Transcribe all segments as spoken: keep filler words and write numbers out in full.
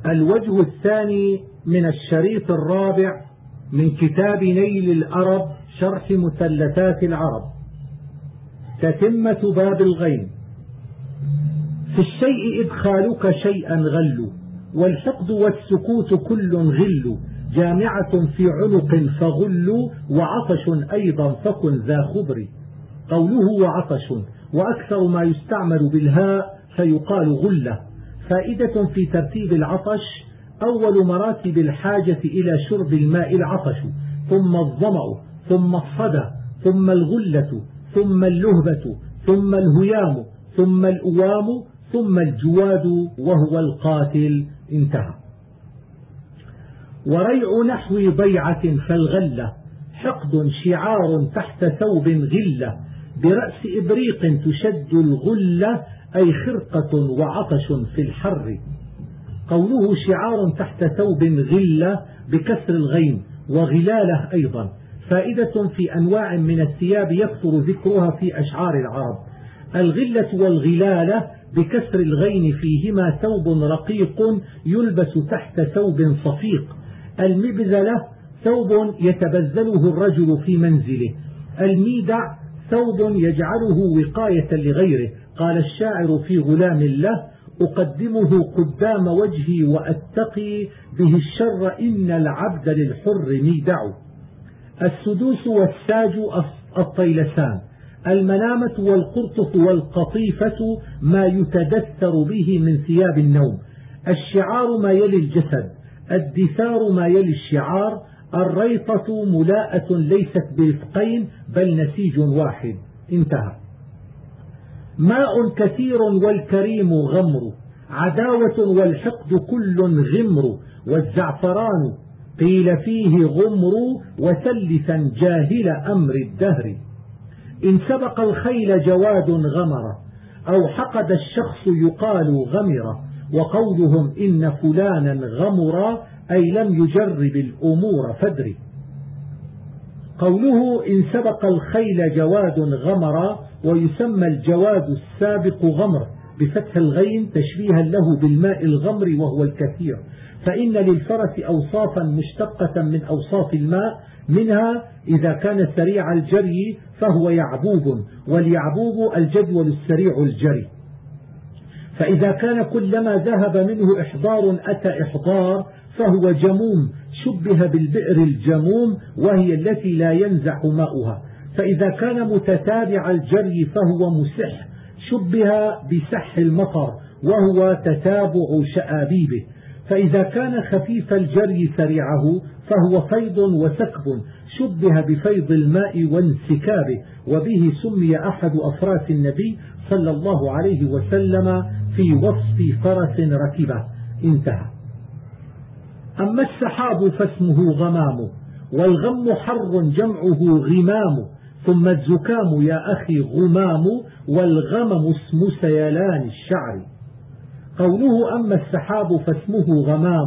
الوجه الثاني من الشريط الرابع من كتاب نيل الأرب شرح مثلثات العرب. تتمة باب الغين. في الشيء إدخالك شيئا غل، والحقد والسكوت كل غل، جامعة في عنق فغل، وعطش أيضا فكن ذا خبر. قوله وعطش، وأكثر ما يستعمل بالهاء فيقال غلة. فائدة في ترتيب العطش: أول مراتب الحاجة إلى شرب الماء العطش، ثم الظمأ، ثم الصدى، ثم الغلة، ثم اللهبة، ثم الهيام، ثم الأوام، ثم الجواد وهو القاتل. انتهى. وريع نحو ضيعة فالغلة، حقد شعار تحت ثوب غلة، برأس إبريق تشد الغلة، أي خرقة وعطش في الحر. قوله شعار تحت ثوب غلة بكسر الغين، وغلالة أيضا. فائدة في أنواع من الثياب يكثر ذكرها في أشعار العرب. الغلة والغلالة بكسر الغين فيهما ثوب رقيق يلبس تحت ثوب صفيق. المبذلة ثوب يتبذله الرجل في منزله. الميدع ثوب يجعله وقاية لغيره. قال الشاعر في غلام له: أقدمه قدام وجهي وأتقي به الشر، إن العبد للحر ميدع. السدوس والساج الطيلسان. المنامة والقرطف والقطيفة ما يتدثر به من ثياب النوم. الشعار ما يلي الجسد. الدثار ما يلي الشعار. الريطة ملاءة ليست برفقين بل نسيج واحد. انتهى. ماء كثير والكريم غمر، عداوة والحقد كل غمر، والزعفران قيل فيه غمر، وثلثا جاهل أمر الدهر. إن سبق الخيل جواد غمر، أو حقد الشخص يقال غمر، وقولهم إن فلانا غمر أي لم يجرب الأمور فدري. قوله إن سبق الخيل جواد غمر، ويسمى الجواد السابق غمر بفتح الغين تشبيها له بالماء الغمر وهو الكثير. فإن للفرس أوصافا مشتقة من أوصاف الماء، منها إذا كان سريع الجري فهو يعبوب، واليعبوب الجدول السريع الجري. فإذا كان كلما ذهب منه إحضار أتى إحضار فهو جموم، شبه بالبئر الجموم وهي التي لا ينزع ماؤها. فإذا كان متتابع الجري فهو مسح، شبه بسح المطر وهو تتابع شآبيبه. فإذا كان خفيف الجري سريعه فهو فيض وسكب، شبه بفيض الماء وانسكابه. وبه سمي أحد أفراس النبي صلى الله عليه وسلم في وصف فرس ركبه. انتهى. أما السحاب فاسمه غمام، والغم حر جمعه غمام، ثم الزكام يا أخي غمام، والغمم اسم سيلان الشعر. قوله أما السحاب فاسمه غمام،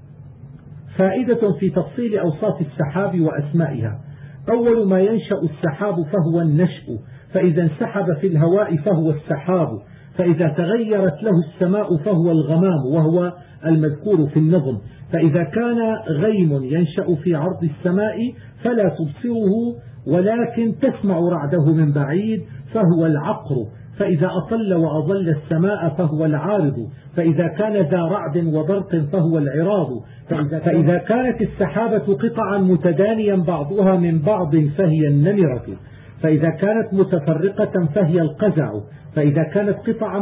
فائدة في تفصيل أوصاف السحاب وأسمائها. أول ما ينشأ السحاب فهو النشء، فإذا انسحب في الهواء فهو السحاب، فإذا تغيرت له السماء فهو الغمام وهو المذكور في النظم. فإذا كان غيم ينشأ في عرض السماء فلا تبصره ولكن تسمع رعده من بعيد فهو العقر، فإذا أطل وأظل السماء فهو العارض، فإذا كان ذا رعد وبرق فهو العراض. فإذا كانت السحابة قطعا متدانيا بعضها من بعض فهي النمرة، فإذا كانت متفرقة فهي القزع، فإذا كانت قطعا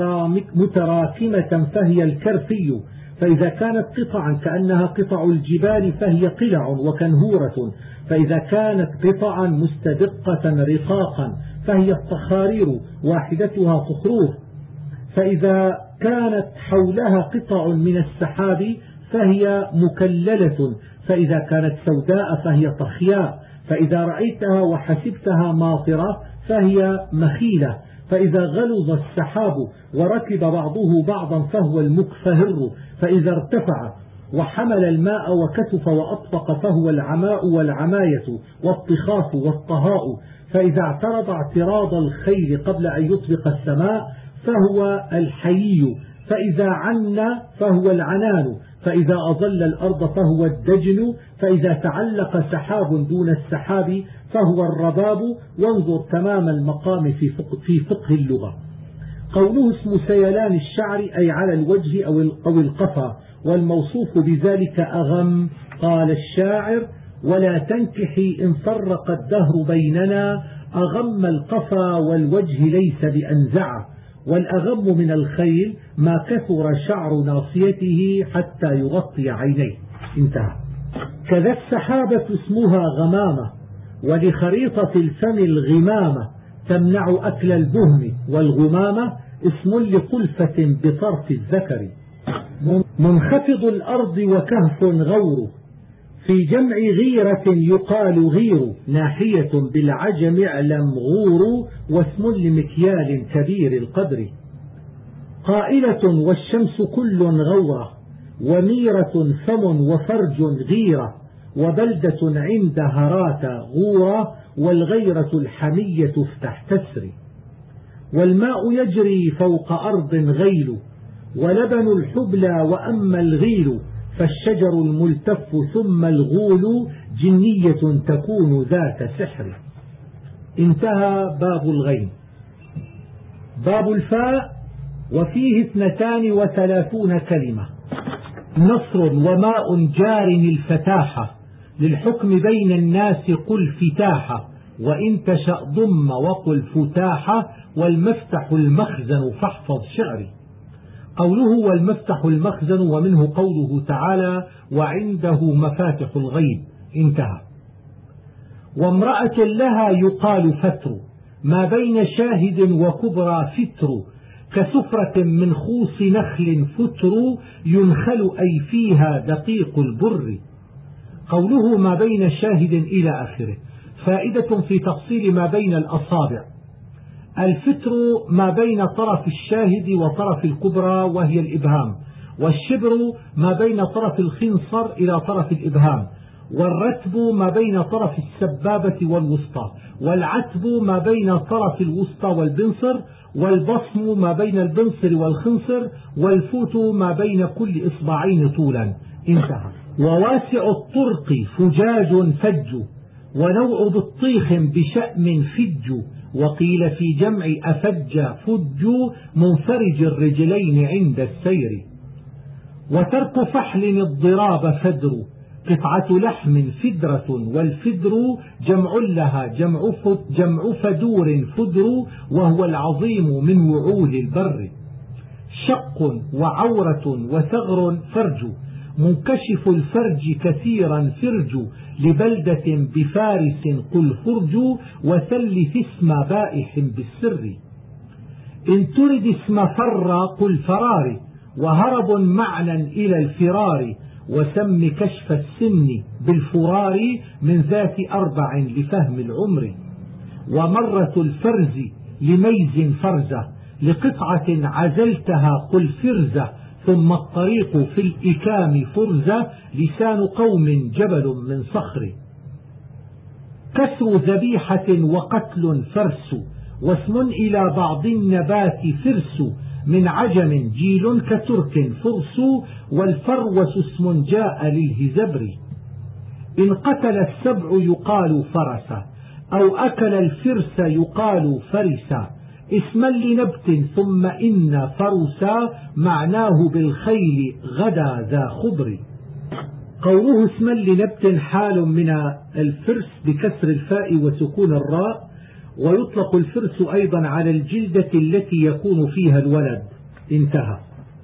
متراكمة فهي الكرفي، فإذا كانت قطعا كأنها قطع الجبال فهي قلع وكنهورة، فإذا كانت قطعا مستدقة رقاقا فهي الصخارير واحدتها صخرور، فإذا كانت حولها قطع من السحاب فهي مكللة، فإذا كانت سوداء فهي طخياء، فإذا رأيتها وحسبتها ماطرة فهي مخيلة، فإذا غلظ السحاب وركب بعضه بعضا فهو المكفهر، فإذا ارتفع وحمل الماء وكتف وأطبق فهو العماء والعماية والطخاف والطهاء، فإذا اعترض اعتراض الخيل قبل أن يطبق السماء فهو الحيي، فإذا عن فهو العنان، فإذا أظل الأرض فهو الدجن، فإذا تعلق سحاب دون السحاب فهو الرباب. وانظر تمام المقام في فقه, في فقه اللغة. قوله اسم سيلان الشعر أي على الوجه أو القفا، والموصوف بذلك أغم. قال الشاعر: ولا تنكحي إن فرق الدهر بيننا، أغم القفا والوجه ليس بأنزع. والأغم من الخيل ما كثر شعر ناصيته حتى يغطي عينيه. انتهى. كذا السحابة اسمها غمامة، ولخريطة الفم الغمامة تمنع أكل البهم، والغمامة اسم لقلفة بطرف الذكر. منخفض الأرض وكهف غور، في جمع غيرة يقال غير، ناحية بالعجم اعلم غور، واسم لمكيال كبير القدر. قائلة والشمس كل غورة، وميرة فم وفرج غيرة، وبلدة عند هرات غورة، والغيرة الحمية افتح تسري. والماء يجري فوق أرض غيل، ولبن الحبلى وأما الغيل، فالشجر الملتف ثم الغول، جنية تكون ذات سحر. انتهى باب الغين. باب الفاء، وفيه اثنتان وثلاثون كلمة. نصر وماء جار الفتاحة، للحكم بين الناس قل فتاحة، وإن تشأ ضم وقل فتاحة، والمفتح المخزن فاحفظ شعري. قوله والمفتح المخزن، ومنه قوله تعالى وعنده مفاتح الغيب. انتهى. وامرأة لها يقال فتر، ما بين شاهد وكبرى فتر، كسفرة من خوص نخل فتر، ينخل أي فيها دقيق البر. قوله ما بين شاهد إلى آخره، فائدة في تفصيل ما بين الأصابع. الفتر ما بين طرف الشاهد وطرف الكبرى وهي الإبهام، والشبر ما بين طرف الخنصر إلى طرف الإبهام، والرتب ما بين طرف السبابة والوسطى، والعتب ما بين طرف الوسطى والبنصر، والبصم ما بين البنصر والخنصر، والفوت ما بين كل إصبعين طولا. انتهى. وواسع الطرق فجاج فج، ونوع بطيخ بشأم فج، وقيل في جمع أفج فج، منفرج الرجلين عند السير. وترك فحل الضراب فدر، قطعة لحم فدرة، والفدر جمع لها جمع, جمع فدور فدر، وهو العظيم من وعول البر. شق وعورة وثغر فرج، منكشف الفرج كثيرا فرج، لبلدة بفارس قل فرج، وثلث اسم بائح بالسر. إن ترد اسم فر قل فرار، وهرب معنى إلى الفرار، وسم كشف السن بالفرار، من ذات أربع لفهم العمر. ومرة الفرز لميز فرزة، لقطعة عزلتها قل فرزة، ثم الطريق في الإكام فرزة، لسان قوم جبل من صخر. كسر ذبيحة وقتل فرس، واسم إلى بعض النبات فرس، من عجم جيل كترك فرس، والفروس اسم جاء للهزبر. إن قتل السبع يقال فرس، أو أكل الفرس يقال فرس، اسما لنبت ثم إن فرسا، معناه بالخيل غدا ذا خبر. قوله اسما لنبت حال من الفرس بكسر الفاء وسكون الراء، ويطلق الفرس أيضا على الجلدة التي يكون فيها الولد. انتهى.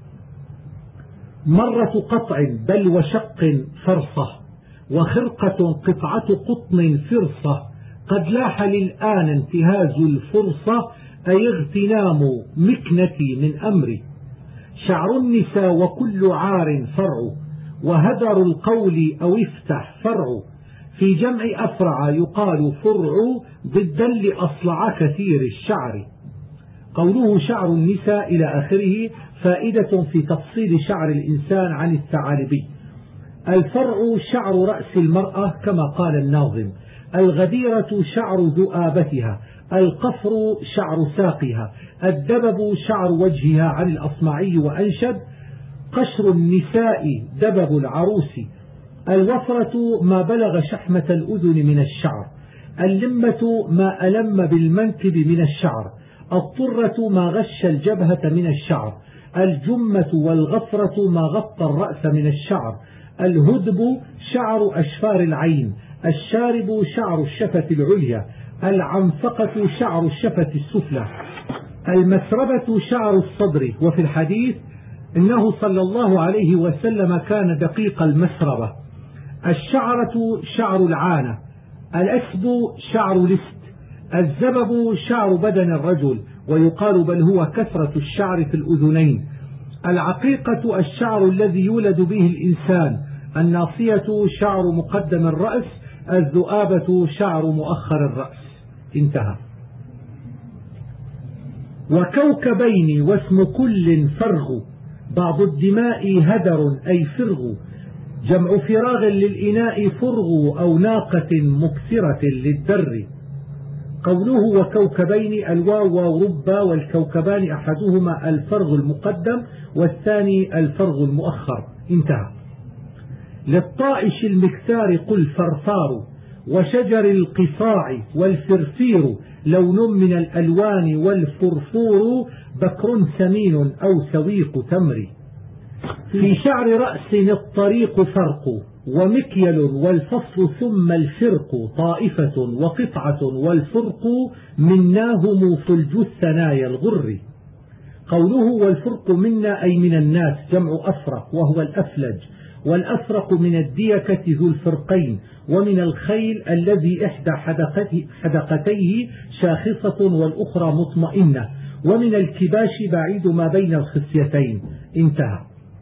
مرة قطع بل وشق فرصة، وخرقة قطعة قطن فرصة، قد لاح للآن انتهاز الفرصة، أي اغتنام مكنتي من أمري. شعر النساء وكل عار فرع، وهدر القول أو افتح فرع، في جمع أفرع يقال فرع، ضدا لأصلع كثير الشعر. قوله شعر النساء إلى آخره، فائدة في تفصيل شعر الإنسان عن الثعالبي. الفرع شعر رأس المرأة كما قال الناظم، الغديرة شعر ذؤابتها، القفر شعر ساقها، الدبب شعر وجهها عن الأصمعي وأنشب، قشر النساء دبب العروس، الوفرة ما بلغ شحمة الأذن من الشعر، اللمة ما ألم بالمنكب من الشعر، الطرة ما غش الجبهة من الشعر، الجمة والغفرة ما غطى الرأس من الشعر، الهدب شعر أشفار العين، الشارب شعر الشفة العليا، العنفقة شعر الشفة السفلى، المسربة شعر الصدر. وفي الحديث إنه صلى الله عليه وسلم كان دقيق المسربة. الشعرة شعر العانة، الأسب شعر لست، الزبب شعر بدن الرجل، ويقال بل هو كثرة الشعر في الأذنين. العقيقة الشعر الذي يولد به الإنسان، الناصية شعر مقدم الرأس، الذؤابة شعر مؤخر الرأس. انتهى. وكوكبين واسم كل فرغ، بعض الدماء هدر أي فرغ، جمع فراغ للإناء فرغ أو ناقة مكسرة للدر. قوله وكوكبين الواو وربا، والكوكبان أحدهما الفرغ المقدم والثاني الفرغ المؤخر. انتهى. للطائش المكسار قل فرفار، وشجر القصاع والفرفير لون من الألوان، والفرفور بكر سمين أو سويق تمر. في شعر رأس الطريق فرق، ومكيل والفصل ثم الفرق، طائفة وقطعة والفرق مناهم فلج الثنايا الغر. قوله والفرق منا أي من الناس، جمع أفرق وهو الأفلج، والأفرق من الديكة ذو الفرقين، ومن الخيل الذي إحدى حدقتيه شاخصة والأخرى مطمئنة، ومن الكباش بعيد ما بين الخصيتين. انتهى.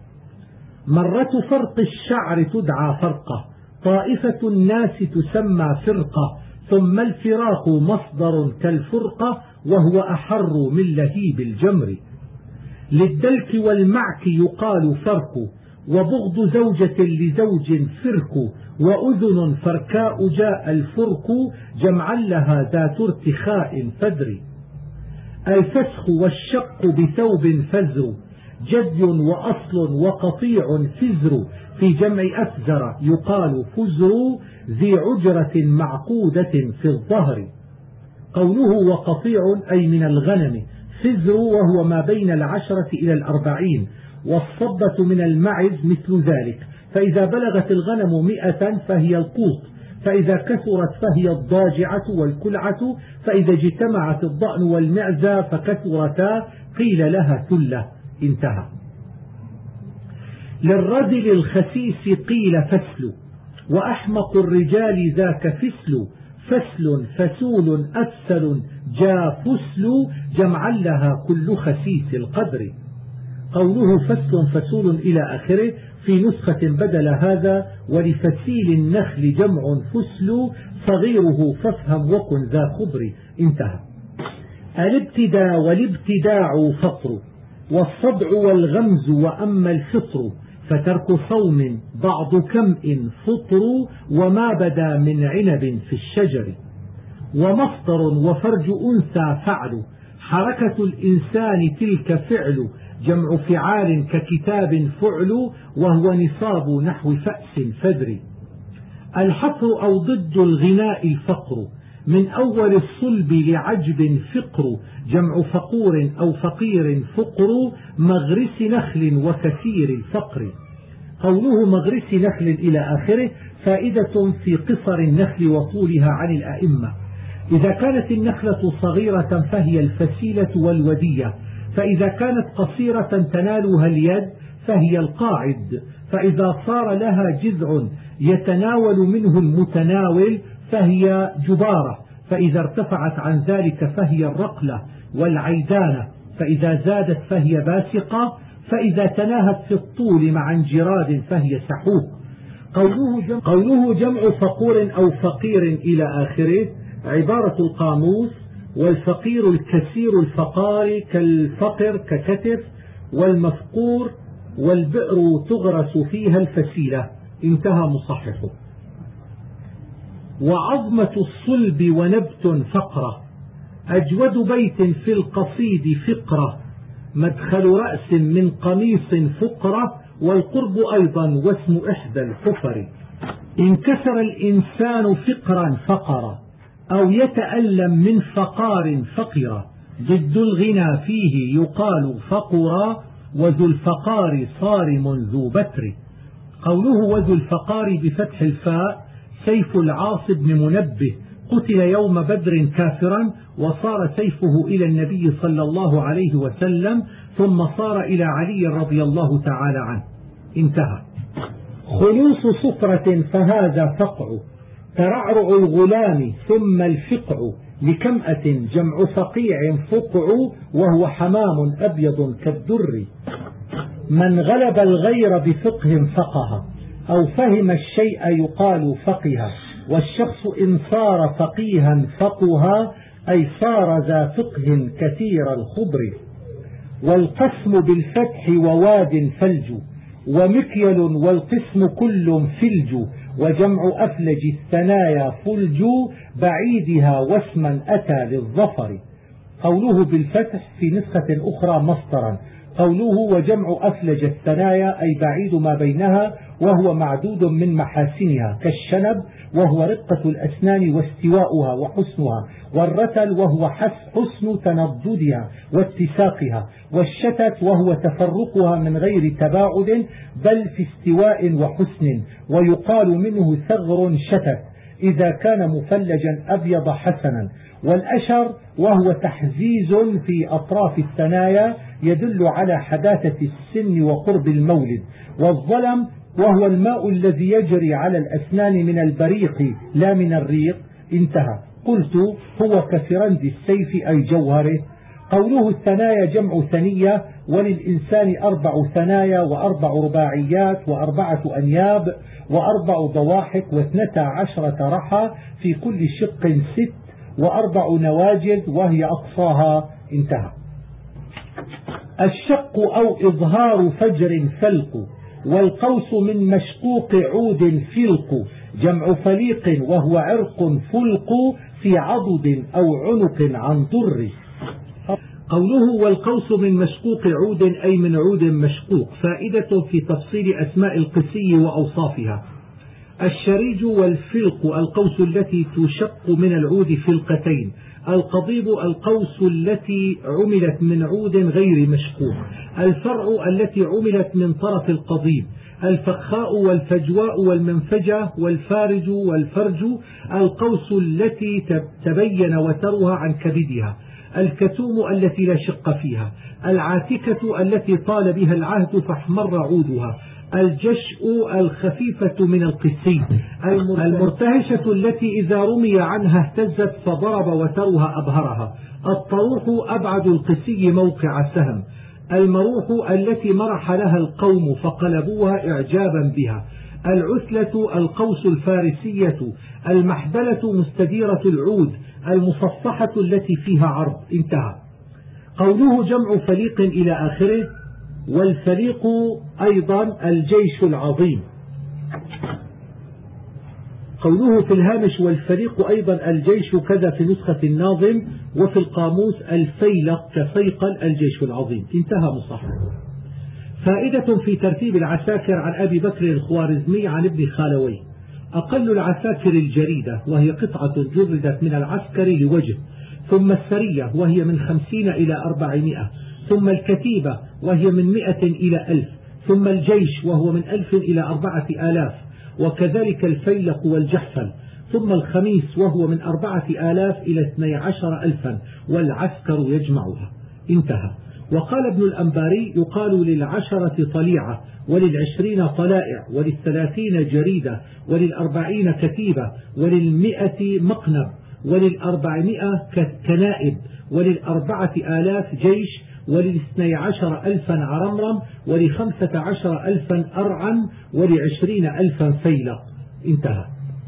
مرة فرق الشعر تدعى فرقة، طائفة الناس تسمى فرقة، ثم الفراق مصدر كالفرقة وهو أحر من لهيب الجمر. للدلك والمعك يقال فرق، وبغض زوجة لزوج فرك، وأذن فركاء جاء الفرك جمعا لها ذات ارتخاء فدر. الفسخ والشق بثوب فزر، جد وأصل وقطيع فزر، في جمع أفزر يقال فزر، ذي عجرة معقودة في الظهر. قوله وقطيع أي من الغنم، فزر وهو ما بين العشرة إلى الأربعين، والصبة من المعز مثل ذلك، فإذا بلغت الغنم مئة فهي القوط، فإذا كثرت فهي الضاجعة والكلعة، فإذا اجتمعت الضأن والمعزى فكثرتا قيل لها ثلة. انتهى. للرجل الخسيس قيل فسل، وأحمق الرجال ذاك فسل، فسل فسول أفسل جاء فسل جمعا لها كل خسيس القدر. قوله فسل فسول إلى آخره في نسخة بدل هذا، ولفسيل النخل جمع فسل صغيره فافهم وكن ذا خبر. انتهى. الابتداء والابتداع فطر، والصدع والغمز، وأما الفطر فترك صوم بعض كمء فطر، وما بدا من عنب في الشجر. ومصدر وفرج أنثى فعل، حركة الإنسان تلك فعل، جمع فعال ككتاب فعل، وهو نصاب نحو فأس فدر. الحفر أو ضد الغناء الفقر، من أول الصلب لعجب فقر، جمع فقور أو فقير فقر، مغرس نخل وكثير الفقر. قوله مغرس نخل إلى آخره فائدة في قصر النخل وطولها عن الأئمة. إذا كانت النخلة صغيرة فهي الفسيلة والودية، فإذا كانت قصيرة تنالها اليد فهي القاعد، فإذا صار لها جذع يتناول منه المتناول فهي جبارة، فإذا ارتفعت عن ذلك فهي الرقلة والعيدانة، فإذا زادت فهي باسقة، فإذا تناهت في الطول مع انجراد فهي سحوق. قوله جمع, قوله جمع فقور أو فقير إلى آخره عبارة القاموس. والفقير الكثير الفقار كالفقر ككتف، والمفقور والبئر تغرس فيها الفسيلة. انتهى مصححه. وعظمة الصلب ونبت فقرة، أجود بيت في القصيد فقرة، مدخل رأس من قميص فقرة، والقرب أيضا واسم إحدى الحفر. إن كسر الإنسان فقرا فقرا، أو يتألم من فقار فقرا، ضد الغنى فيه يقال فقرا، وذو الفقار صارم ذو بتر. قوله وذو الفقار بفتح الفاء سيف العاص بن منبه، قتل يوم بدر كافرا، وصار سيفه إلى النبي صلى الله عليه وسلم، ثم صار إلى علي رضي الله تعالى عنه. انتهى. خلوص صفرة فهذا فقع، ترعرع الغلام ثم الفقع، لكمأة جمع فقيع فقع، وهو حمام أبيض كالدر. من غلب الغير بفقه فقه، أو فهم الشيء يقال فقه، والشخص إن صار فقيها فقها، أي صار ذا فقه كثير الخبر. والقسم بالفتح وواد فلج، ومكيل والقسم كل فلج، وجمع أفلج الثنايا فلج، بعيدها واسما أتى للظفر. قوله بالفتح في نسخة أخرى مصدرا. قوله وجمع أفلج الثنايا أي بعيد ما بينها، وهو معدود من محاسنها، كالشنب وهو رقة الأسنان واستواؤها وحسنها، والرتل وهو حسن تنضدها واتساقها، والشتت وهو تفرقها من غير تباعد بل في استواء وحسن، ويقال منه ثغر شتت إذا كان مفلجا أبيض حسنا. والأشر وهو تحزيز في أطراف الثنايا يدل على حداثة السن وقرب المولد. والظلم وهو الماء الذي يجري على الأسنان من البريق لا من الريق. انتهى. قلت هو كفرند السيف أي جوهره. قوله الثنايا جمع ثنية، وللإنسان أربع ثنايا وأربع رباعيات وأربعة أنياب وأربع ضواحك واثنتا عشرة رحى، في كل شق ست، وأربع نواجذ وهي أقصاها. انتهى. الشق أو إظهار فجر فلق، والقوس من مشقوق عود فلق، جمع فليق وهو عرق فلق في عضد أو عنق عن ضر. قوله والقوس من مشقوق عود أي من عود مشقوق، فائدة في تفصيل أسماء القسي وأوصافها. الشريج والفلق القوس التي تشق من العود فلقتين، القضيب القوس التي عملت من عود غير مشقوق، الفرع التي عملت من طرف القضيب، الفخاء والفجواء والمنفجة والفارج والفرج القوس التي تبين وترها عن كبدها، الكتوم التي لا شق فيها، العاتكة التي طال بها العهد فاحمر عودها، الجشء الخفيفة من القسي، المرتهشة التي إذا رمي عنها اهتزت فضرب وترها أبهرها، الطروح أبعد القسي موقع سهم، المروح التي مرح لها القوم فقلبوها إعجابا بها، العثلة القوس الفارسية، المحبلة مستديرة العود، المصفحة التي فيها عرض. انتهى. قوله جمع فليق إلى آخره. والفليق أيضا الجيش العظيم. قوله في الهامش والفليق أيضا الجيش، كذا في نسخة الناظم، وفي القاموس الفيلق كفيقل الجيش العظيم. انتهى مصحف. فائدة في ترتيب العساكر عن أبي بكر الخوارزمي عن ابن خالوي. أقل العساكر الجريدة، وهي قطعة جردت من العسكر لوجه، ثم السرية وهي من خمسين إلى أربعمائة، ثم الكتيبة وهي من مئة إلى ألف، ثم الجيش وهو من ألف إلى أربعة آلاف، وكذلك الفيلق والجحفل، ثم الخميس وهو من أربعة آلاف إلى اثني عشر ألفا، والعسكر يجمعها. انتهى. وقال ابن الأنباري يقال للعشرة طليعة، وللعشرين طلائع، وللثلاثين جريدة، وللأربعين كتيبة، وللمئة مقنب، وللأربعمائة كنائب، وللأربعة آلاف جيش، وللاثني عشر ألفا عرمرم، ولخمسة عشر ألفا أرعا، ولعشرين ألفا فيلق. انتهى.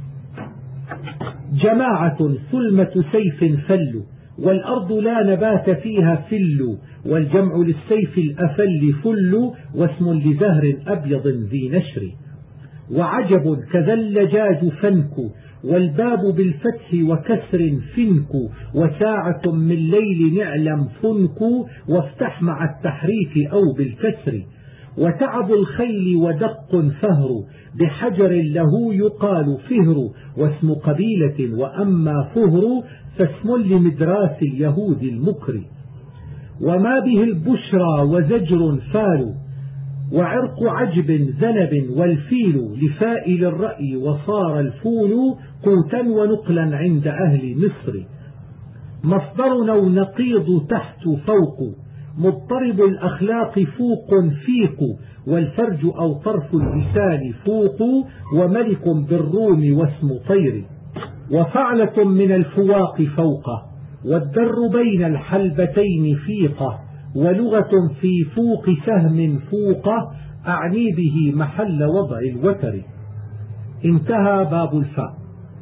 جماعة ثلمة سيف فل، والأرض لا نبات فيها فل، والجمع للسيف الأفل فل، واسم لزهر أبيض ذي نشر. وعجب كذا اللجاج فنك، والباب بالفتح وكسر فنك، وساعة من ليل نعلم فنك، وافتح مع التحريك أو بالكسر. وتعب الخيل ودق فهر، بحجر له يقال فهر، واسم قبيلة. وأما فهر فاسم لمدراس اليهود المكر. وما به البشرى وزجر فال، وعرق عجب ذنب والفيل، لفائل الرأي وصار الفول، قوتا ونقلا عند أهل مصر. مصدرنا ونقيض تحت فوق، مضطرب الأخلاق فوق فيق، والفرج أو طرف اللسان فوق، وملك بالروم واسم طير. وفعلة من الفواق فوقه، والدر بين الحلبتين فيقه، ولغة في فوق سهم فوقه، أعني به محل وضع الوتر. انتهى باب الفاء.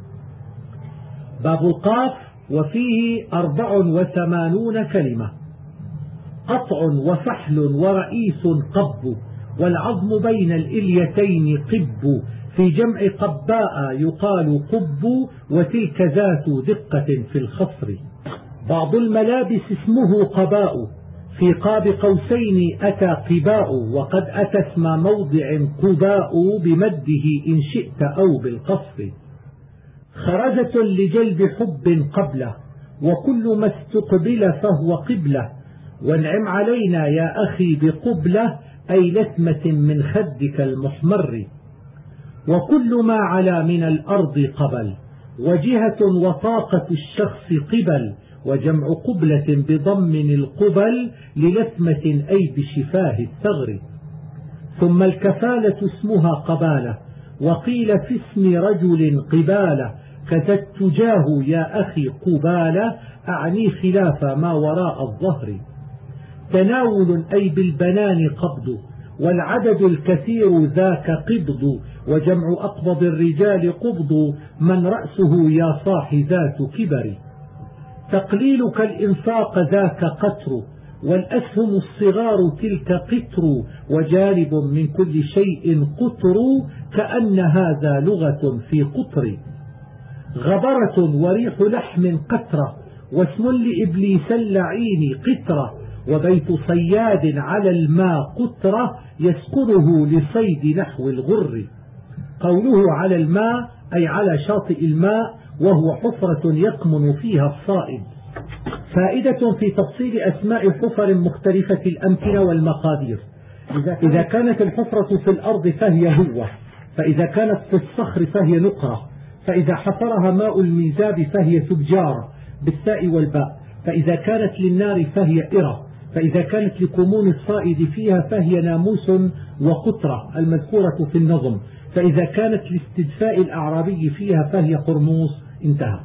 باب القاف، وفيه أربع وثمانون كلمة. قطع وفحل ورئيس قب، والعظم بين الإليتين قب، في جمع قباء يقال قب، وتلك ذات دقة في الخصر. بعض الملابس اسمه قباء، في قاب قوسين أتى قباء، وقد أتى اسم موضع قباء، بمده إن شئت أو بالقصر. خرزة لجلب حب قبله، وكل ما استقبل فهو قبله، وانعم علينا يا أخي بقبله، أي لثمة من خدك المحمر. وكل ما علا من الأرض قبل، وجهة وطاقة الشخص قبل، وجمع قبلة بضم القبل، للثمة أي بشفاه الثغر. ثم الكفالة اسمها قبالة، وقيل في اسم رجل قبالة، كذا التجاه يا أخي قبالة، أعني خلاف ما وراء الظهر. تناول أي بالبنان قبض، والعدد الكثير ذاك قبض، وجمع أقبض الرجال قبض، من رأسه يا صاح ذات كبر. تقليلك الإنفاق ذاك قتر، والأسهم الصغار تلك قطر، وجانب من كل شيء قطر، كأن هذا لغة في قطر. غبرة وريح لحم قطرة، واسم لإبليس اللعين قطرة، وبيت صياد على الماء قطرة، يسكنه لصيد نحو الغر. قوله على الماء أي على شاطئ الماء، وهو حفرة يكمن فيها الصائد. فائدة في تفصيل أسماء حفر مختلفة الأمكنة والمقادير. إذا كانت الحفرة في الأرض فهي هوة، فإذا كانت في الصخر فهي نقرة، فإذا حفرها ماء الميزاب فهي سبجارة بالتاء والباء، فإذا كانت للنار فهي إرة، فإذا كانت لكمون الصائد فيها فهي ناموس وقطرة المذكورة في النظم، فإذا كانت لاستدفاء الأعرابي فيها فهي قرموس. انتهى.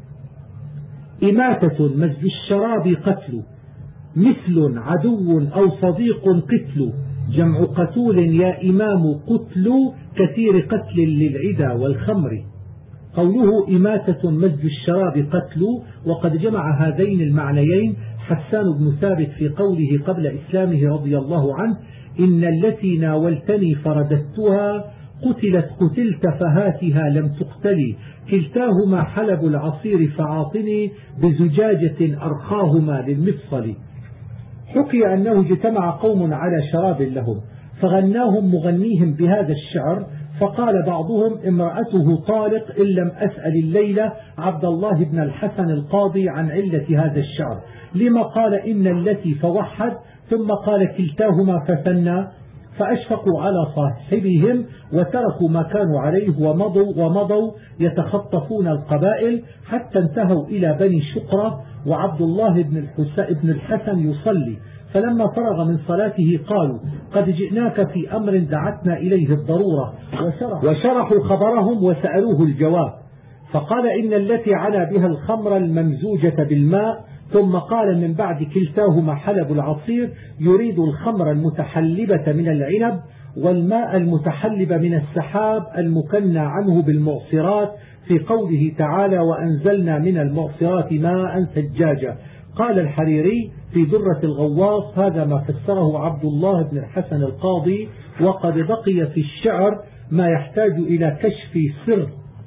إماتة مزج الشراب قتل، مثل عدو أو صديق قتل، جمع قتول يا إمام قتل، كثير قتل للعدا والخمر. قوله إماتة مزج الشراب قتل، وقد جمع هذين المعنيين حسان بن ثابت في قوله قبل إسلامه رضي الله عنه: إن التي ناولتني فرددتها، قتلت قتلت فهاتها لم تقتلي، كلتاهما حلب العصير فعاطني، بزجاجة أرخاهما للمفصل. حكي أنه اجتمع قوم على شراب لهم، فغناهم مغنيهم بهذا الشعر، فقال بعضهم: امرأته طالق إن لم أسأل الليلة عبد الله بن الحسن القاضي عن علة هذا الشعر، لما قال إن التي فوحد، ثم قال كلتاهما فثنى، فأشفقوا على صاحبهم وتركوا ما كانوا عليه ومضوا, ومضوا يتخطفون القبائل، حتى انتهوا إلى بني شقرة، وعبد الله بن الحسن يصلي، فلما فرغ من صلاته قالوا: قد جئناك في أمر دعتنا إليه الضرورة، وشرحوا خبرهم وسألوه الجواب، فقال: إن التي علا بها الخمر الممزوجة بالماء، ثم قال من بعد كلتاهما حلب العصير، يريد الخمر المتحلبة من العنب، والماء المتحلب من السحاب المكنى عنه بالمعصرات، في قوله تعالى: وأنزلنا من المعصرات ماء ثجاجا. قال الحريري في درة الغواص: هذا ما فسره عبد الله بن الحسن القاضي، وقد بقي في الشعر ما يحتاج إلى كشف سر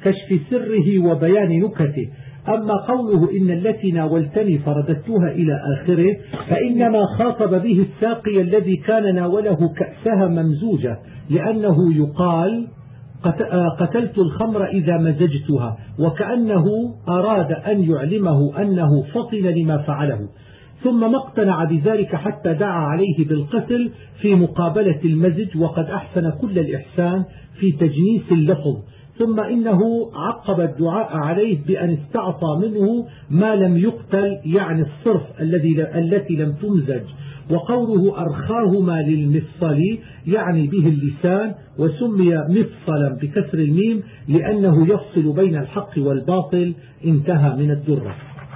كشف سره وبيان نكته. أما قوله إن التي ناولتني فرددتها إلى آخره فإنما خاطب به الساقي الذي كان ناوله كأسها ممزوجة، لأنه يقال قتلت الخمر إذا مزجتها، وكأنه أراد أن يعلمه أنه فطن لما فعله، ثم ما اقتنع بذلك حتى دعا عليه بالقتل في مقابلة المزج، وقد أحسن كل الإحسان في تجنيس اللفظ. ثم إنه عقب الدعاء عليه بأن استعطى منه ما لم يقتل، يعني الصرف الذي التي لم تمزج. وقوله أرخاهما للمفصل يعني به اللسان، وسمي مفصلا بكسر الميم لأنه يفصل بين الحق والباطل. انتهى من الدرة.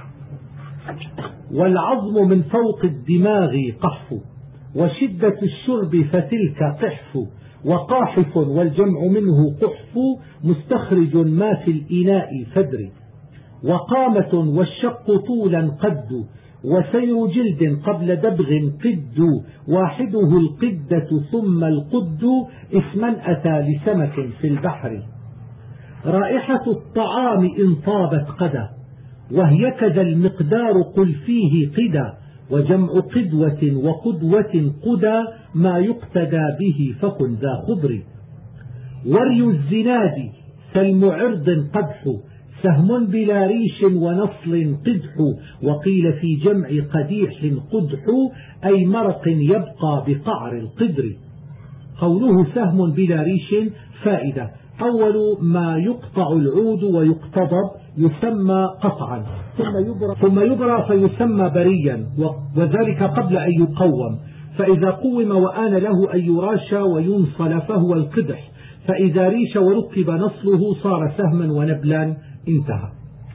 والعظم من فوق الدماغ قحف، وشدة الشرب فتلك قحف، وقاحف والجمع منه قحف، مستخرج ما في الإناء فدري. وقامة والشق طولا قد، وسير جلد قبل دبغ قد، واحده القدة ثم القد، اسما أتى لسمك في البحر. رائحة الطعام إن طابت قدا، وهي كذا المقدار قل فيه قدا، وجمع قدوة وقدوة قدا، ما يقتدى به فكن ذا خبر. وري الزناد سلم عرض قدح، سهم بلا ريش ونصل قدح، وقيل في جمع قديح قدح أي مرق يبقى بقعر القدر. قوله سهم بلا ريش فائدة: أول ما يقطع العود ويقتضب يسمى قطعا، ثم يبرى, ثم يبرى فيسمى بريا، وذلك قبل أن يقوم، فإذا قوم وآن له أن يراشى وينصل فهو القدح، فإذا ريش وركب نصله صار سهما ونبلا. انتهى.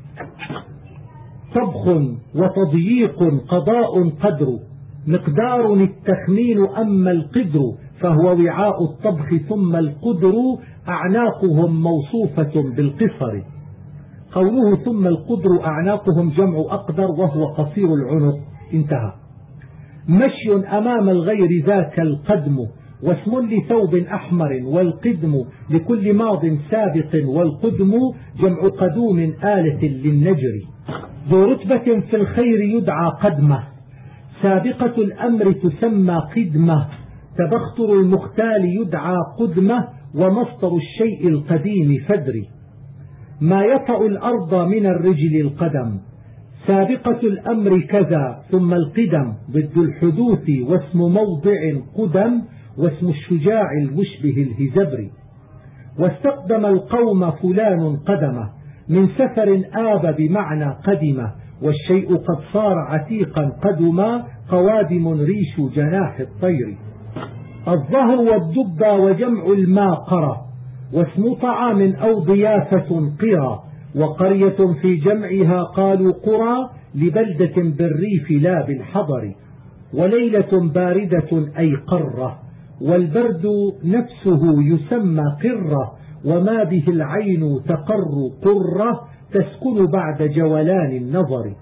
طبخ وتضييق قضاء قدر، مقدار التخمين أما القدر فهو وعاء الطبخ، ثم القدر أعناقهم موصوفة بالقصر. قوله ثم القدر أعناقهم جمع أقدر وهو قصير العنق. انتهى. مشي أمام الغير ذاك القدم، واسم لثوب أحمر، والقدم لكل ماض سابق، والقدم جمع قدوم آلة للنجر. ذو رتبة في الخير يدعى قدمة، سابقة الأمر تسمى قدمة، تبختر المختال يدعى قدمة، ومصدر الشيء القديم فدري. ما يطأ الأرض من الرجل القدم، سابقة الأمر كذا، ثم القدم ضد الحدوث، واسم موضع قدم، واسم الشجاع المشبه الهزبر. واستقدم القوم فلان قدمه، من سفر آب بمعنى قدمه، والشيء قد صار عتيقا قدما، قوادم ريش جناح الطير. الظهر والدب وجمع الماء قرى، واسم طعام أو ضيافة قرى، وقرية في جمعها قالوا قرى، لبلدة بالريف لا بالحضر. وليلة باردة أي قرة، والبرد نفسه يسمى قرة، وما به العين تقر قرة، تسكن بعد جولان النظر.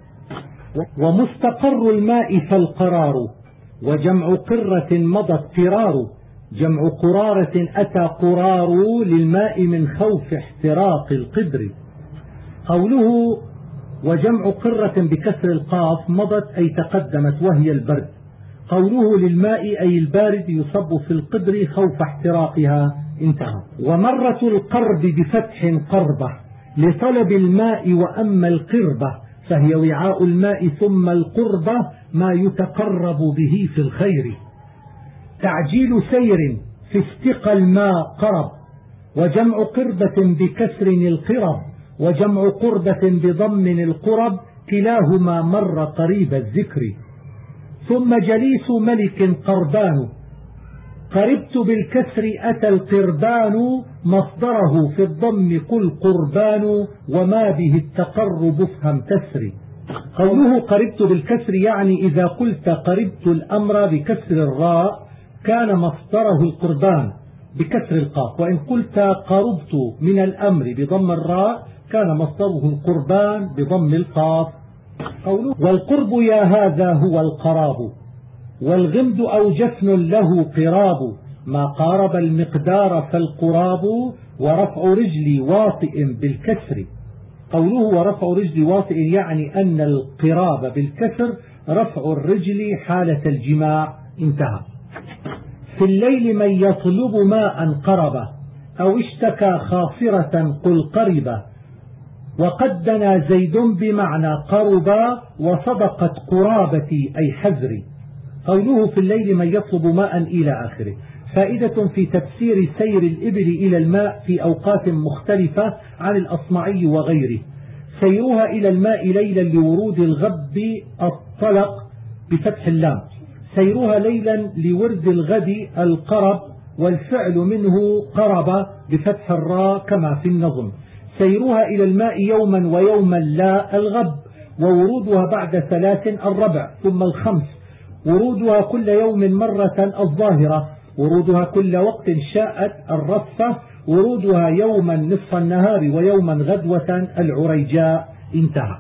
ومستقر الماء فالقرار، وجمع قرة مضت قرار، جمع قرارة أتى قرار، للماء من خوف احتراق القدر. قوله وجمع قرة بكسر القاف مضت أي تقدمت وهي البرد. قوله للماء أي البارد يصب في القدر خوف احتراقها. انتهى. ومرة القرب بفتح قربة لطلب الماء، وأما القربة فهي وعاء الماء، ثم القربة ما يتقرب به في الخير. تعجيل سير في استقى الماء قرب، وجمع قربة بكسر القرب، وجمع قربة بضم القرب، كلاهما مر قريب الذكر. ثم جليس ملك قربان، قربت بالكسر أتى القربان، مصدره في الضم قل قربان، وما به التقرب افهم تسري. قوله قربت بالكسر يعني إذا قلت قربت الأمر بكسر الراء كان مصدره القربان بكسر القاف، وإن قلت قربت من الأمر بضم الراء كان مصدره القربان بضم القاف. قوله والقرب يا هذا هو القراب، والغمد أو جفن له قراب، ما قارب المقدار فالقراب، ورفع رجل واطئ بالكسر. قوله ورفع رجل واطئ يعني أن القراب بالكسر رفع الرجل حالة الجماع. انتهى. في الليل من يطلب ماء قربه أو اشتكى خاصرة قل قربه، وقد دنا زيد بمعنى قربا وصدقت قرابتي أي حزري. قوله في الليل من يطلب ماء إلى آخره. فائدة في تفسير سير الإبل إلى الماء في أوقات مختلفة عن الأصمعي وغيره. سيرها إلى الماء ليلا لورود الغب الطلق بفتح اللام، سيرها ليلا لورد الغد القرب، والفعل منه قرب بفتح الراء كما في النظم. سيرها إلى الماء يوما ويوما لا الغب، وورودها بعد ثلاث الربع ثم الخمس، ورودها كل يوم مرة الظاهرة، ورودها كل وقت شاءت الرفة، ورودها يوما نصف النهار ويوما غدوة العريجاء. انتهى.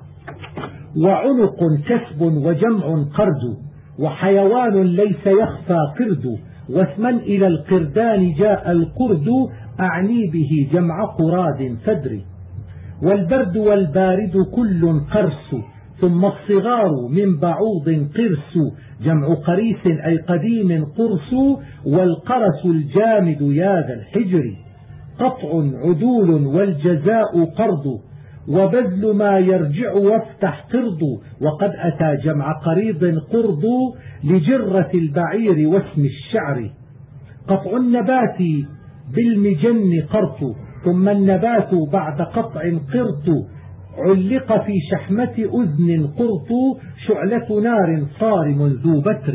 وعنق كسب وجمع قرد، وحيوان ليس يخفى قرد، واسما إلى القردان جاء القرد أعني به جمع قراد فدري. والبرد والبارد كل قرس، ثم الصغار من بعوض قرس، جمع قريس أي قديم قرس، والقرس الجامد يا ذا الحجر. قطع عدول والجزاء قرض، وبذل ما يرجع وافتح قرض، وقد أتى جمع قريض قرض لجرة البعير واسم الشعر. قطع النبات بالمجن قرط، ثم النبات بعد قطع قرط، علق في شحمة أذن قرط، شعلة نار صارم ذو بتر.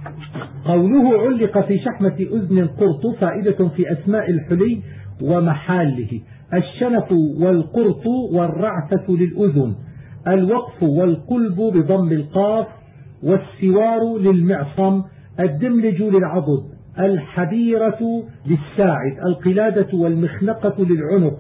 قوله علق في شحمة أذن قرط فائدة في أسماء الحلي ومحاله. الشنف والقرط والرعفة للأذن، الوقف والقلب بضم القاف، والسوار للمعصم، الدملج للعضد، الحبيرة للساعد، القلادة والمخنقة للعنق،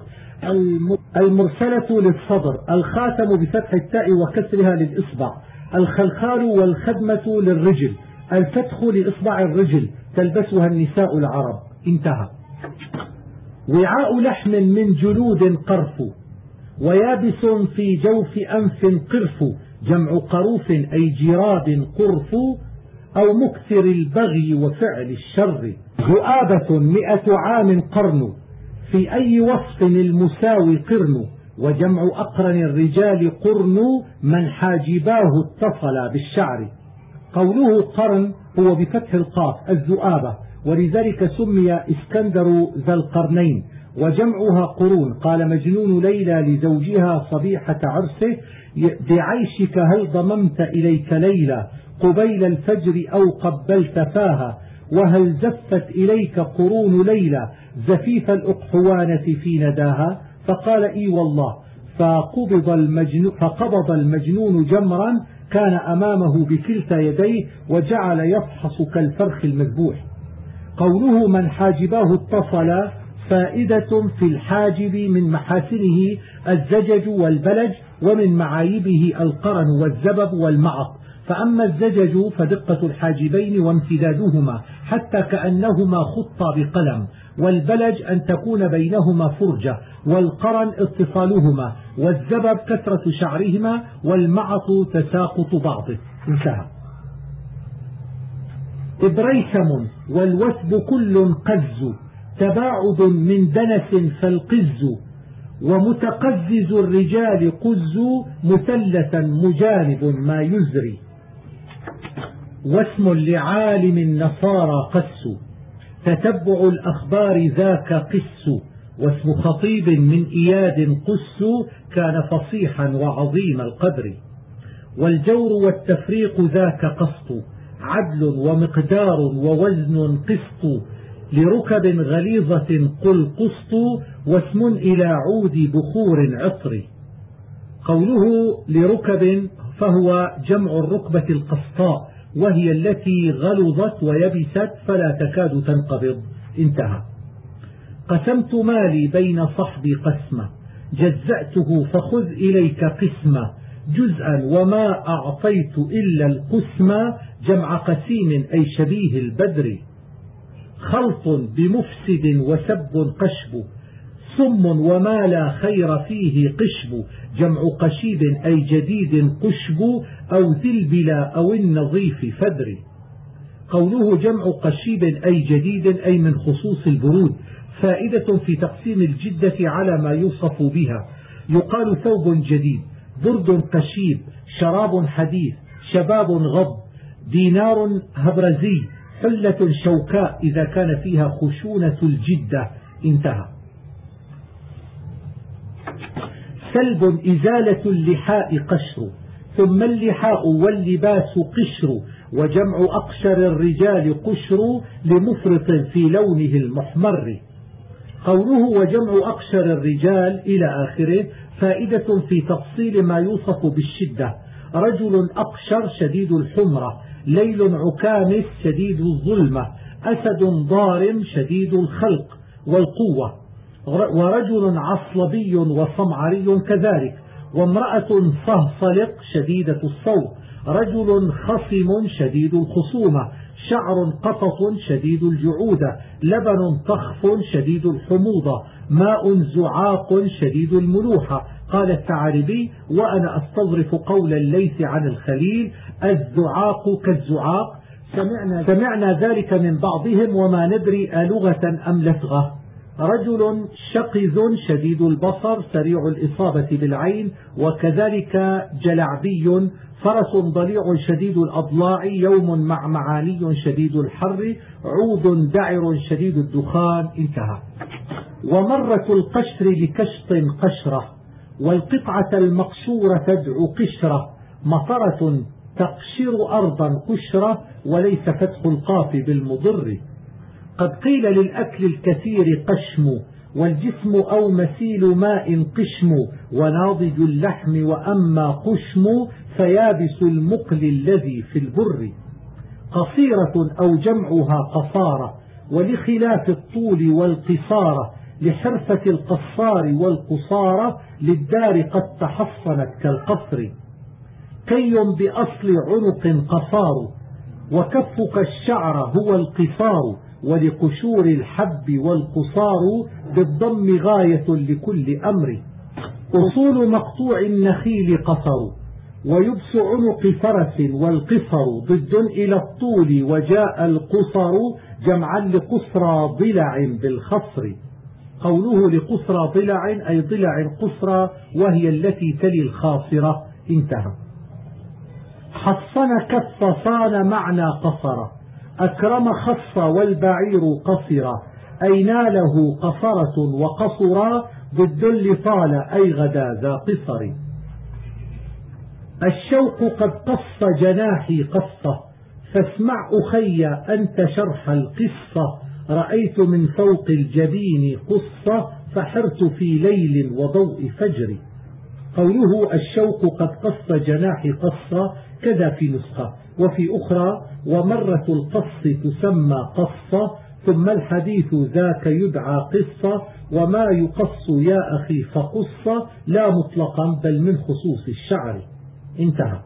المرسلة للصدر، الخاتم بفتح التاء وكسرها للإصبع، الخلخال والخدمة للرجل، الفتح لإصبع الرجل تلبسها النساء العرب. انتهى. وعاء لحم من جلود قرف، ويابس في جوف أنف قرف، جمع قروف أي جراد قرف، أو مكثر البغي وفعل الشر. ذؤابة مئة عام قرن، في أي وصف المساوي قرن، وجمع أقرن الرجال قرن، من حاجباه اتصل بالشعر. قوله قرن هو بفتح القاف الذؤابة، ولذلك سمي اسكندر ذا القرنين، وجمعها قرون. قال مجنون ليلى لزوجها صبيحة عرسه بعيشك هل ضممت إليك ليلى قبيل الفجر أو قبلت فاها، وهل زفت إليك قرون ليلى زفيف الأقحوانة في نداها. فقال إي والله، فقبض المجنون, فقبض المجنون جمرا كان أمامه بكلتا يديه، وجعل يفحص كالفرخ المذبوح. قوله من حاجباه اتصل فائدة في الحاجب من محاسنه الزجج والبلج، ومن معايبه القرن والزبب والمعط. فأما الزجج فدقة الحاجبين وامتدادهما حتى كأنهما خطا بقلم، والبلج أن تكون بينهما فرجة، والقرن اتصالهما، والزبب كثرة شعرهما، والمعط تساقط بعضه. انتهى. إبريسم والوثب كل قز، تباعد من دنس فالقز، ومتقزز الرجال قز، مثلثا مجانب ما يزري. واسم لعالم النصارى قس، تتبع الأخبار ذاك قس، واسم خطيب من إياد قس، كان فصيحا وعظيم القدر. والجور والتفريق ذاك قسط، عدل ومقدار ووزن قسط، لركب غليظة قل قسط، واسم إلى عود بخور عطر. قوله لركب فهو جمع الركبة القسطاء، وهي التي غلظت ويبست فلا تكاد تنقبض. انتهى. قسمت مالي بين صحبي قسمة، جزأته فخذ إليك قسمة، جزءا وما أعطيت إلا القسمة، جمع قسيم أي شبيه البدر. خلط بمفسد وسب قشب، سم وما لا خير فيه قشب، جمع قشيب أي جديد قشب، أو ذي البلا أو النظيف فدر. قوله جمع قشيب أي جديد أي من خصوص البرود، فائدة في تقسيم الجدة على ما يوصف بها. يقال ثوب جديد، برد قشيب، شراب حديث، شباب غض، دينار هبرزي، حلة شوكاء إذا كان فيها خشونة الجدة. انتهى. سلب إزالة اللحاء قشر، ثم اللحاء واللباس قشر، وجمع أقشر الرجال قشر لمفرط في لونه المحمر. قوله وجمع أقشر الرجال إلى آخره فائدة في تفصيل ما يوصف بالشدة. رجل أقشر شديد الحمرة، ليل عكامس شديد الظلمة، أسد ضارم شديد الخلق والقوة، ورجل عصلبي وصمعري كذلك، وامرأة صهصلق شديدة الصوت، رجل خصم شديد الخصومة، شعر قطط شديد الجعودة، لبن تخف شديد الحموضة، ماء زعاق شديد الملوحة. قال الثعالبي: وأنا أستظرف قول الليث عن الخليل: الزعاق كالزعاق. سمعنا, سمعنا ذلك من بعضهم وما ندري ألغة أم لفظة. رجل شقذ شديد البصر سريع الإصابة بالعين، وكذلك جلعبي، فرس ضليع شديد الأضلاع، يوم مع معاني شديد الحر، عود دعر شديد الدخان. انتهى. ومرة القشر لكشط قشرة، والقطعة المقشورة تدعو قشرة، مطرة تقشر أرضا قشرة، وليس فتح القاف بالمضر. قد قيل للأكل الكثير قشم، والجسم أو مسيل ماء قشم، وناضج اللحم وأما قشم فيابس المقل الذي في البر. قصيرة أو جمعها قصارة، ولخلاف الطول والقصارة، لحرفة القصار والقصارة، للدار قد تحصنت كالقصر. كي بأصل عنق قصار، وكفك الشعر هو القصار، ولقشور الحب والقصار، بالضم غاية لكل أمر. أصول مقطوع النخيل قصر، ويبس عنق فرس، والقصر ضد إلى الطول، وجاء القصر جمعا لقصرى ضلع بالخصر. قوله لقصرى ضلع أي ضلع قصرى، وهي التي تلي الخاصرة. انتهى. حصن كف صان معنى قصر، أكرم خص والبعير قصر، أي ناله قصرة وقصرا، ضد لطال أي غدا ذا قصر. الشوق قد قص جناحي قصة، فاسمع أخي أنت شرح القصة، رأيت من فوق الجبين قصة، فحرت في ليل وضوء فجر. قوله الشوق قد قص جناحي قصة كذا في نسخة، وفي أخرى ومرة القص تسمى قصة، ثم الحديث ذاك يدعى قصة، وما يقص يا أخي فقصة، لا مطلقا بل من خصوص الشعر. انتهى.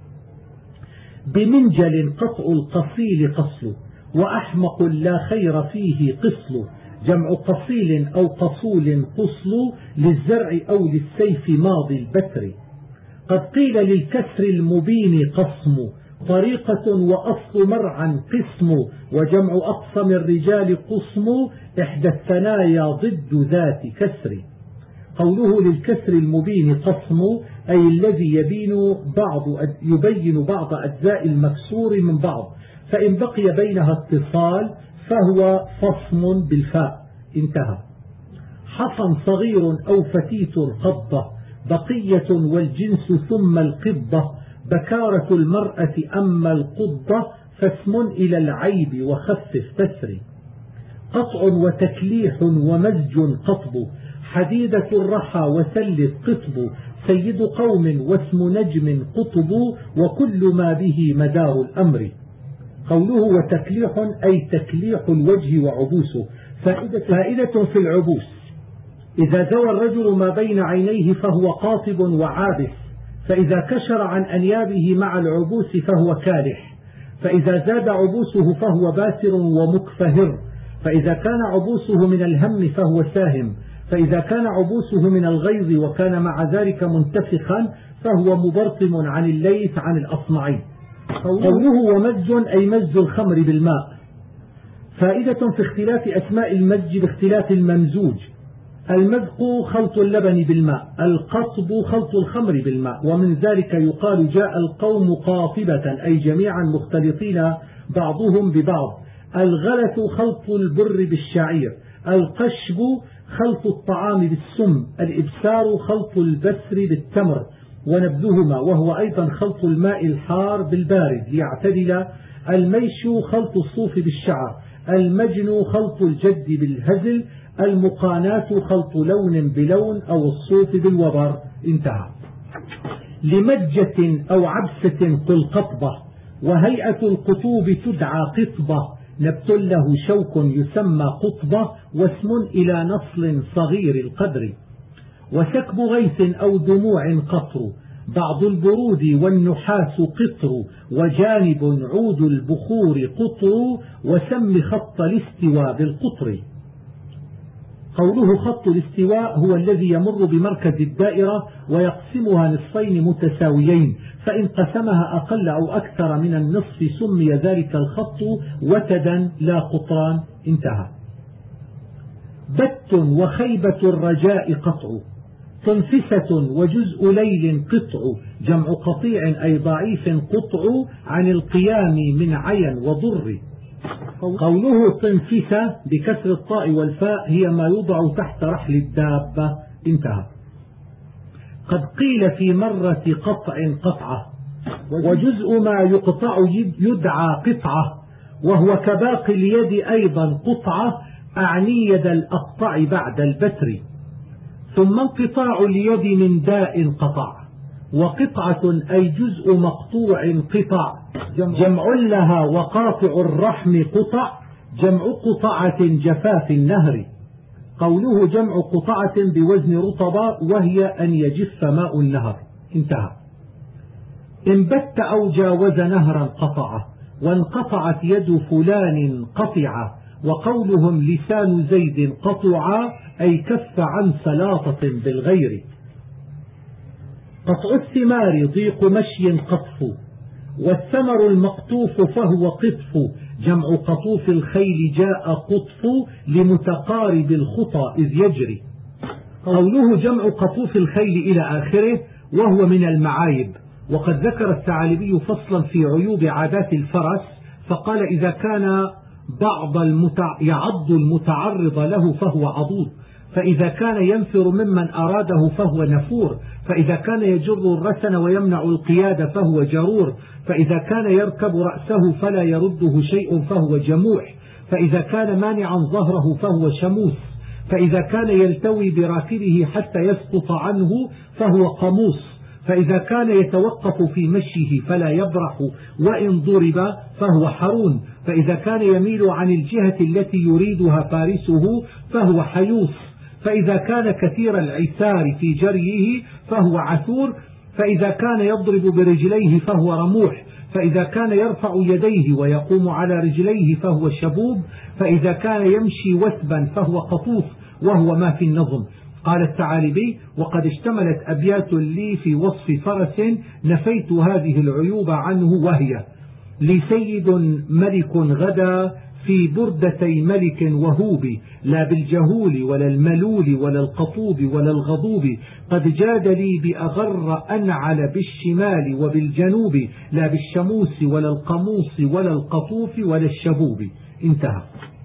بمنجل قطع القصيل قصل، وأحمق لا خير فيه قصل، جمع قصيل أو قصول قصل، للزرع أو للسيف ماضي البتر. قد قيل للكسر المبين قصم، طريقة وأصل مرعا قسم، وجمع أقسم الرجال قصم، إحدى الثنايا ضد ذات كسر. قوله للكسر المبين قصم أي الذي يبين بعض يبين بعض أجزاء المكسور من بعض، فإن بقي بينها اتصال فهو فصم بالفاء. انتهى. حصن صغير أو فتيت قضة، بقية والجنس ثم القضة، بكارة المرأة أما القضة، فاسم إلى العيب وخفف تسري. قطع وتكليح ومزج قطب، حديدة الرحى وسل قطب، سيد قوم واسم نجم قطب، وكل ما به مدار الأمر. قوله وتكليح أي تكليح الوجه وعبوسه. فائدة, فائدة في العبوس: إذا زوى الرجل ما بين عينيه فهو قاطب وعابس، فإذا كشر عن أنيابه مع العبوس فهو كالح، فإذا زاد عبوسه فهو باسر ومكفهر، فإذا كان عبوسه من الهم فهو ساهم، فإذا كان عبوسه من الغيظ وكان مع ذلك منتفخا فهو مبرطم عن الليث عن الأصمعي. قوله ومزج أي مزج الخمر بالماء. فائدة في اختلاف أسماء المزج باختلاف الممزوج. المزق خلط اللبن بالماء، القصب خلط الخمر بالماء، ومن ذلك يقال جاء القوم قاطبة أي جميعا مختلطين بعضهم ببعض. الغلة خلط البر بالشعير، القشب خلط الطعام بالسم، الإبسار خلط البسر بالتمر ونبذهما وهو أيضا خلط الماء الحار بالبارد ليعتدل، الميش خلط الصوف بالشعر، المجن خلط الجد بالهزل، المقانات خلط لون بلون أو الصوف بالوبر. انتهى. لمجة أو عبسة قل قطبة، وهيئة القطوب تدعى قطبة، نبت له شوك يسمى قطبة، واسم إلى نصل صغير القدر. وسكب غيث أو دموع قطر، بعض البرود والنحاس قطر، وجانب عود البخور قطر، وسم خط الاستواء بالقطر. قوله خط الاستواء هو الذي يمر بمركز الدائرة ويقسمها نصفين متساويين، فإن قسمها أقل أو أكثر من النصف سمي ذلك الخط وتدا لا قطران. انتهى. بت وخيبة الرجاء قطع، تنفسة وجزء ليل قطع، جمع قطيع أي ضعيف قطع عن القيام من عين وضر. قوله تنفسة بكسر الطاء والفاء هي ما يوضع تحت رحل الدابة. انتهى. قد قيل في مرة قطع قطعة، وجزء ما يقطع يدعى قطعة، وهو كباقي اليد أيضا قطعة، أعني يد الأقطع بعد البتر. ثم انقطاع اليد من داء قطع، وقطعة أي جزء مقطوع قطع، جمع لها وقاطع الرحم قطع، جمع قطعة جفاف النهر. قوله جمع قطعة بوزن رطبة وهي أن يجف ماء النهر. انتهى. إن بت أو جاوز نهرا قطعه، وانقطعت يد فلان قطعة، وقولهم لسان زيد قطعا أي كف عن سلاطة بالغير. قطع الثمار ضيق مشي قطف، والثمر المقطوف فهو قطف، جمع قطوف الخيل جاء قطف لمتقارب الخطى إذ يجري. قوله جمع قطوف الخيل إلى آخره وهو من المعايب. وقد ذكر الثعالبي فصلا في عيوب عادات الفرس فقال إذا كان بعض المتع... يعض المتعرض له فهو عضوض، فإذا كان ينفر ممن أراده فهو نفور، فإذا كان يجر الرسن ويمنع القيادة فهو جرور، فإذا كان يركب رأسه فلا يرده شيء فهو جموح، فإذا كان مانعا ظهره فهو شموس، فإذا كان يلتوي براكبه حتى يسقط عنه فهو قموس، فإذا كان يتوقف في مشيه فلا يبرح وإن ضرب فهو حرون، فإذا كان يميل عن الجهة التي يريدها فارسه فهو حيوس، فإذا كان كثير العثار في جريه فهو عثور، فإذا كان يضرب برجليه فهو رموح، فإذا كان يرفع يديه ويقوم على رجليه فهو شبوب، فإذا كان يمشي وثبا فهو قطوف، وهو ما في النظم. قال الثعالبي وقد اشتملت أبيات لي في وصف فرس نفيت هذه العيوب عنه، وهي لي سيد ملك غدا في بردتي ملك وهوب، لا بالجهول ولا الملول ولا القطوب ولا الغضوب، قد جاد لي بأغر أنعل بالشمال وبالجنوب، لا بالشموس ولا القموس ولا القطوف ولا الشبوب. انتهى.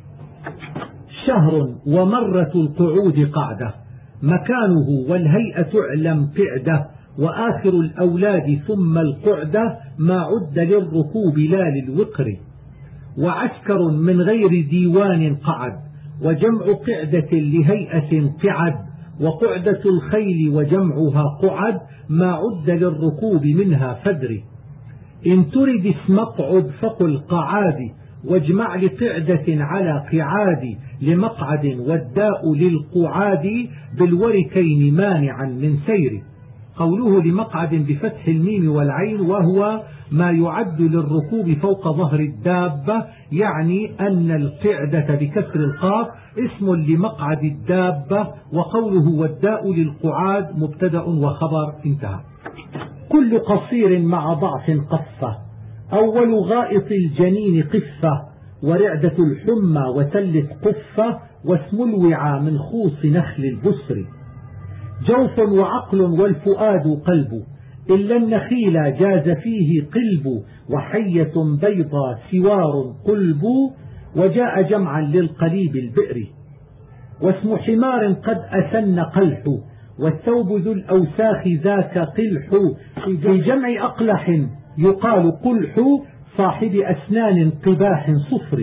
شهر ومرة القعود قعدة، مكانه والهيئة اعلم قعدة، وآخر الأولاد ثم القعدة ما عد للركوب لا للوقر. وعسكر من غير ديوان قعد، وجمع قعدة لهيئة قعد، وقعدة الخيل وجمعها قعد ما عد للركوب منها فدر. إن ترد اسم اقعد فقل قعاد، واجمع لقعدة على قعاد، لمقعد والداء للقعاد بالوركين مانعا من سير. قوله لمقعد بفتح الميم والعين وهو ما يعد للركوب فوق ظهر الدابة، يعني أن القعدة بكسر القاف اسم لمقعد الدابة، وقوله والداء للقعاد مبتدأ وخبر انتهى. كل قصير مع ضعف قفة، أول غائط الجنين قفة، ورعدة الحمى وتلت قفة، واسم الوعى من خوص نخل البسر. جوف وعقل والفؤاد قلب، إلا النخيل جاز فيه قلب، وحية بيضى سوار قلب، وجاء جمعا للقليب البئر. واسم حمار قد أسن قلح، والثوب ذو الأوساخ ذاك قلح، في جمع أقلح يقال قلح، صاحب أسنان قباح صفر.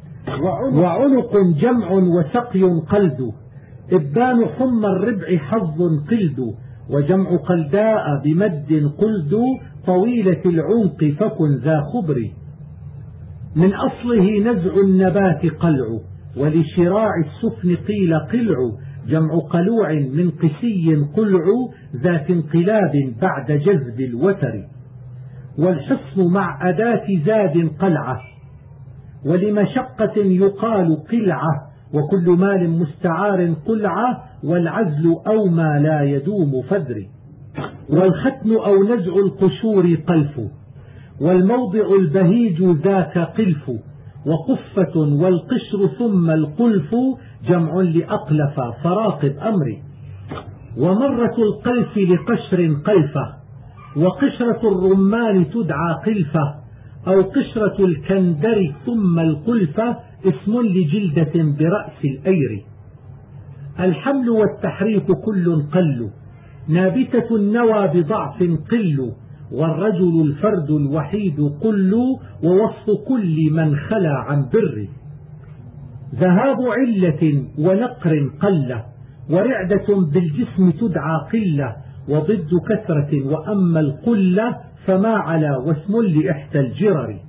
وعنق جمع وسقي قلد، إبان حم الربع حظ قلد، وجمع قلداء بمد قلد، طويلة العنق فكن ذا خبر. من أصله نزع النبات قلع، ولشراع السفن قيل قلع، جمع قلوع من قسي قلع، ذات انقلاب بعد جذب الوتر. والحصن مع أداة زاد قلعة، ولمشقة يقال قلعة، وكل مال مستعار قلعة، والعزل أو ما لا يدوم فدر. والختم أو نزع القشور قلف، والموضع البهيج ذاك قلف، وقفة والقشر ثم القلف، جمع لأقلف فراقب أمري. ومرة القلف لقشر قلفة، وقشرة الرمان تدعى قلفة، أو قشرة الكندر ثم القلفة، اسم لجلدة برأس الأير. الحمل والتحريك كل قل، نابتة النوى بضعف قل، والرجل الفرد الوحيد قل، ووصف كل من خلا عن بر. ذهاب علة ونقر قلة، ورعدة بالجسم تدعى قلة، وضد كثرة، وأما القلة فما على واسم لإحدى الجرر.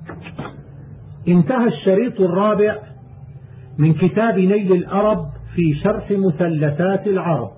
انتهى الشريط الرابع من كتاب نيل الأرب في شرح مثلثات العرب.